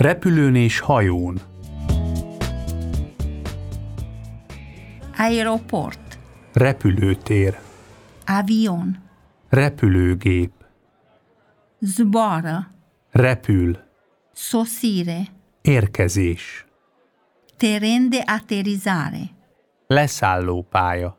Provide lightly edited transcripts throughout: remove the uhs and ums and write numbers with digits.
Repülőn és hajón. Aeroport. Repülőtér. Avion. Repülőgép. Zboară. Repül. Sosire. Érkezés. Teren de aterizare. Leszállópálya.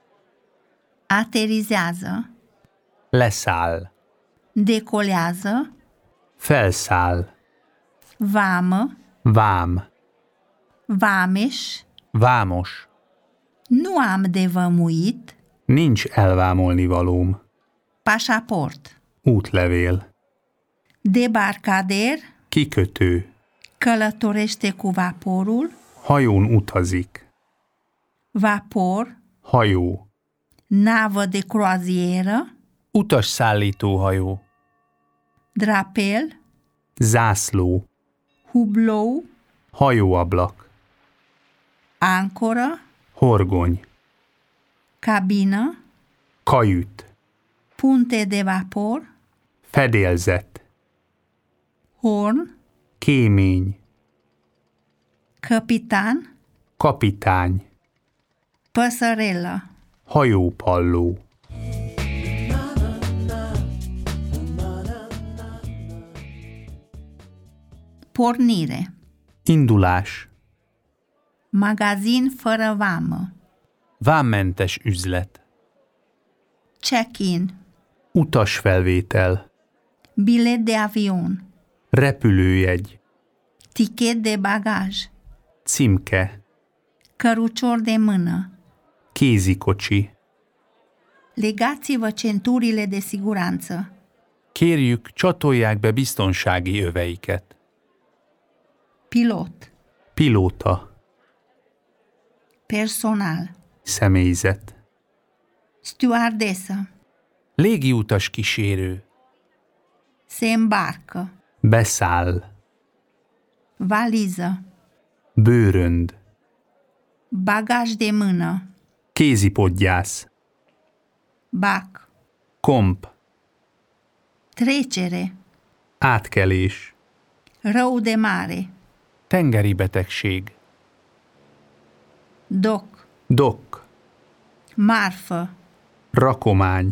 Aterizează. Leszáll. Decolează. Felszáll. Vamă. Vám. Vameș. Vámos. Nu am de vămuit. Nincs elvámolnivalóm. Pașaport. Útlevél. Debarcader. Kikötő. Călătorește cu vaporul. Hajón utazik. Vapor. Hajó. Navă de croazieră. Utasszállítóhajó. Drapel. Zászló. Hublou. Hajóablak. Ancoră. Horgony. Cabină. Kajüt. Punte de vapor. Fedélzet. Horn. Kémény. Capitan. Kapitány. Păsărelă. Hajópalló. Pornire. Indulás. Magazin fără vamă. Vámmentes üzlet. Check-in. Utasfelvétel. Bilet de avion. Repülőjegy. Tichet de bagaj. Címke. Cărucior de mână. Kézikocsi. Legați-vă centurile de siguranță. Kérjük, csatolják be biztonsági öveiket. Pilot. Pilóta. Personal. Személyzet. Stewardesă. Légiutas kísérő. Se îmbarcă. Beszáll. Valiză. Bőrönd. Bagaj de mână. Kézipodgyász. Bac. Komp. Trecere. Átkelés. Rău de mare. Tengeri betegség. Doc. Dokk. Marfă. Rakomány.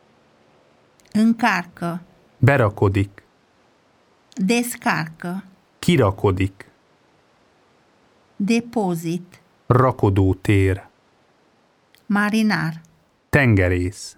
Încarcă. Berakodik. Descarcă. Kirakodik. Depozit. Rakodótér. Marinar. Tengerész.